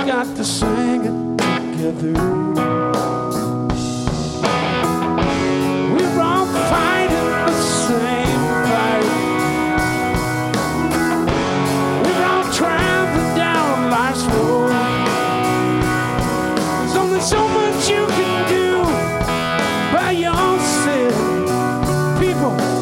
got to sing it together. We're all fighting the same fight. We're all traveling down life's road. There's only so much you can do by yourself. People